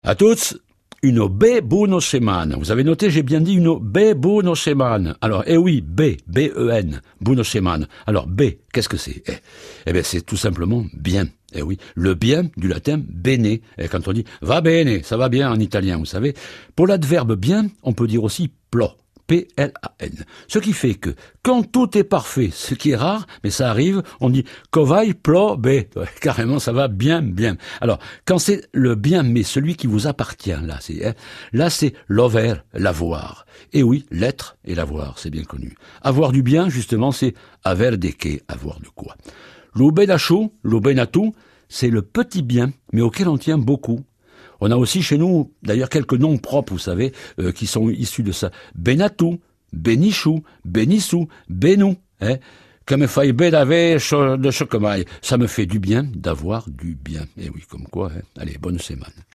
À tous, une buona settimana. Vous avez noté, j'ai bien dit une buona settimana. Alors, oui, B-E-N, buona settimana. Alors, B, qu'est-ce que c'est? Eh bien, c'est tout simplement bien. Oui, le bien du latin bene. Et quand on dit va bene, ça va bien en italien, vous savez. Pour l'adverbe bien, on peut dire aussi plo. P-L-A-N. Ce qui fait que, quand tout est parfait, ce qui est rare, mais ça arrive, on dit «Kovai plo be». Ouais, carrément, ça va bien, bien. Alors, quand c'est le bien, mais celui qui vous appartient, là, c'est l'over, l'avoir. Et oui, l'être et l'avoir, c'est bien connu. Avoir du bien, justement, c'est aver de que, avoir de quoi. Lo benacho, lo benato, c'est le petit bien, mais auquel on tient beaucoup. On a aussi chez nous, d'ailleurs, quelques noms propres, vous savez, qui sont issus de ça. Benatou, Benichou, Benissou, Benou. Que me faille bédaver de chocomaille. Ça me fait du bien d'avoir du bien. Et oui, comme quoi. Allez, bonne semaine.